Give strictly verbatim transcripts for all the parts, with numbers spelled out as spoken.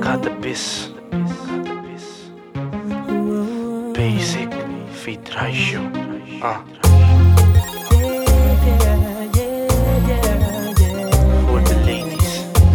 Cannabis. Basic Fit Ratio. Ah. For the ladies.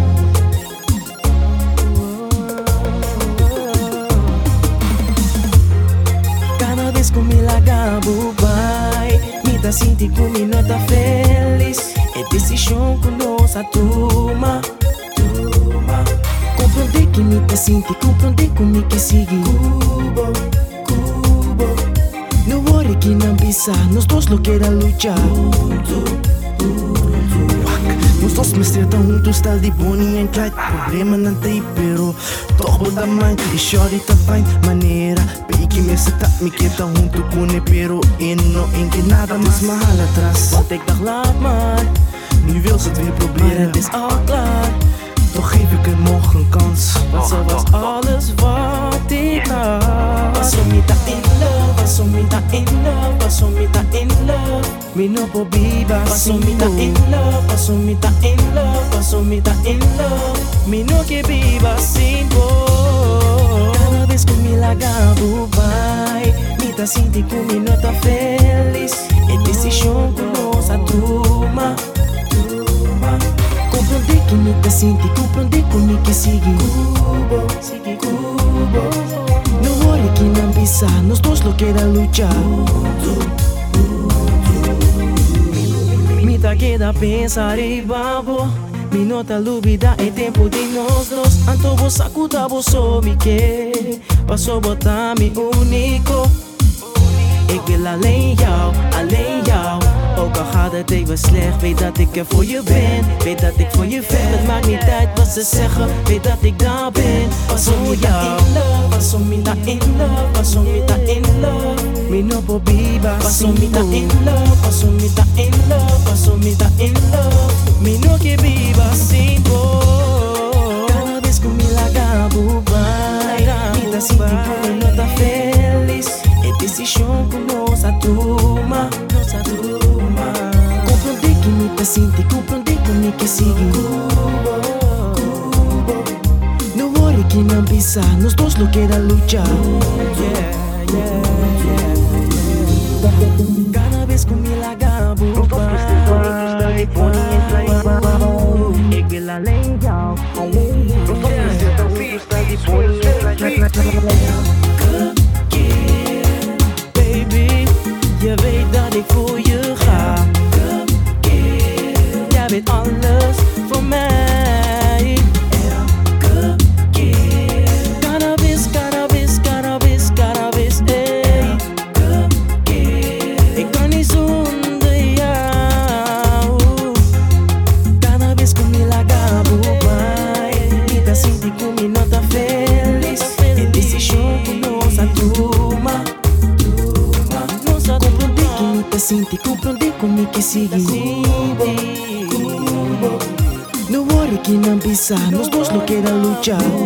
Cada vez que me largabo vai, me dá sentir que me nota feliz. É decisão que nós a toma. Compreender que me dá sentir, compreender como que sigue. Cubo, cubo. Não worry que não bisa, nós dois lo queira lutar. Nós dois me estão juntos, tal de Bonnie and Clyde. Problema não tem, pero toch botar mãe e shorty tá fine maneira. Peiki me seta, me queda junto com ele, pero e não em que nada mais mal atrás. Want ik dacht laat maar, Nu wil ze het weer maar proberen. het is al klaar. Toch geef ik het nog een kans. Want ze was alles wat ik had. Was somita in love, was somita in love, was somita in love. Me no po biba Was somita in love, was somita in love, was somita in love. Me no que biba simple. Cada vez que me largavo vai, me dá sentir que me nota feliz. É decisão que nós a toma. Compreender que me dá sentir, compreender como que sigue. Cubo, sigue cubo. Não worry que não bisa, nós dois lo queira lutar. Me tá queda pensar e babo. Me nota lúbida é tempo de nós dois. Anto vou sacuda, vou só me quer. Passou botar me único. Ik wil alleen jou, alleen jou. Ook al gaat het even slecht, weet dat ik er voor je ben. Weet dat ik voor je ven. Het maakt niet uit wat ze zeggen, weet dat ik daar ben. Was voor jou. Was somita in love, was somita in love. Me no po biba Was somita in love, was somita in love, was somita in love. Me no que biba simple. Cada vez que me largavo vai, me dá sentir que me nota feliz. É decisão que nós a toma, nós a toma. Compreender que me dá sentir, compreender como que sigue. Cubo, cubo. Não worry que não bisa, nós dois lo queira lutar. Yeah, yeah, yeah. Cada vez que me largavo vai, ik wil alleen jou, alleen baby, je weet dat ik voor je ga. Jij weet alles voor mij. Elke keer, Cannabis, cannabis, cannabis, cannabis, ey. elke keer. Ik kan niet zonder jou. Cannabis com me largavo vai, me dá sentir que me nota feliz. É decisão que nós a toma. Nós a Compreender que me toma. dá sentir, compreender como que sigue. Cubo, cubo. Não worry que não bisa, nós dois lo queira lutar.